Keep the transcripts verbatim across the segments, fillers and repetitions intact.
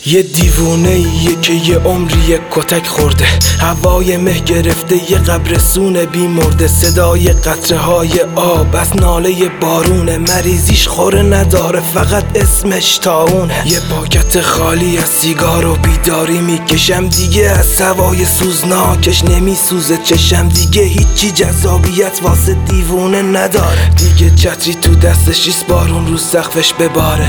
یه دیوونه یه که یه عمری یه کتک خورده، هوای مه گرفته یه قبرستون بی مرده، صدای قطره های آب از ناله بارونه، مریضیش خوره نداره فقط اسمش طاعونه. یه پاکت خالی از سیگار و بیداری میکشم دیگه، از هوای سوزناکش نمیسوزه چشم دیگه، هیچی جذابیت واسه دیوونه نداره دیگه. چتری تو دستش ایست بارون رو سقفش بباره.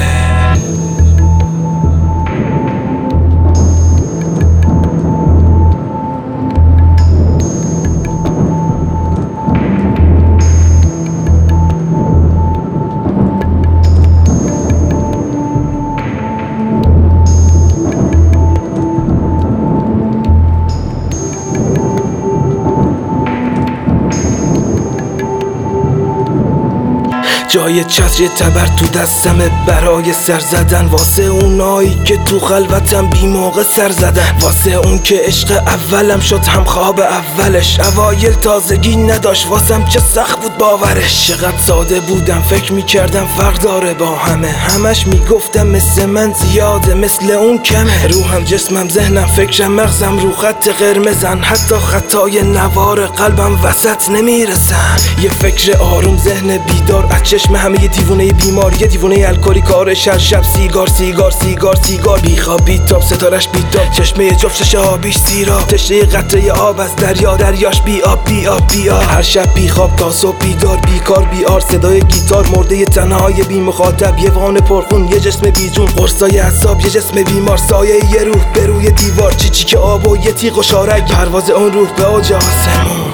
جای چتر تبر تو دستمه برای سر زدن، واسه اونایی که تو خلوتم بی موقع سر زدن، واسه اون که عشق اولم شد هم خواب اولش، اوایل تازگی نداشت واسم چه سخت بود باورش. چقدر ساده بودم فکر میکردم فرق داره با همه، همش میگفتم مثل من زیاده مثل اون کمه. روحم جسمم ذهنم فکرم مغزم رو خط قرمزن، حتی خطای نوار قلبم وسط نمیرسن. یه فکر آروم ذهن بیدار چشم همه یه دیوونه بیمار، یه دیوونه الکلی کارش هر شب سیگار سیگار سیگار سیگار، بیخواب بیتاب ستارش بیتاب، چشمه جفتش آبیش سیراب، تشنه قطره آب از دریا دریاش بی آب بی آب بی آب. هر شب بیخواب تا صبح بیدار، بیکار بیار صدای گیتار، مرده تنهای بی مخاطب، یه وان پرخون یه جسم بیجون، قرصای اعصاب یه جسم بیمار، سایه یه روح به روی دیوار، چیچی که آب و یه تیغ و شارک، پرواز اون روح به اوج آسمون.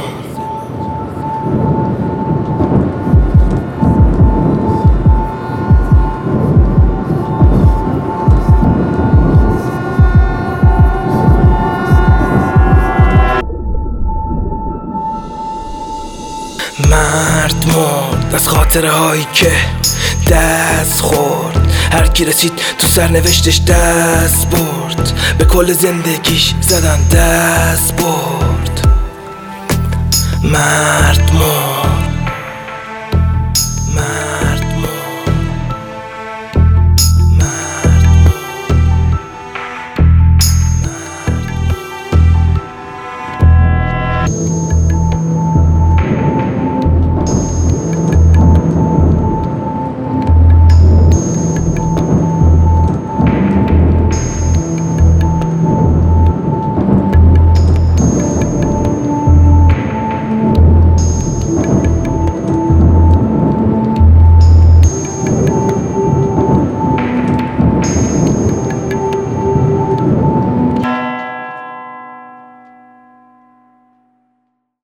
مرد مرد از خاطره هایی که دست خورد، هر کی رسید تو سرنوشتش دست برد، به کل زندگیش زدن دست برد. مرد مرد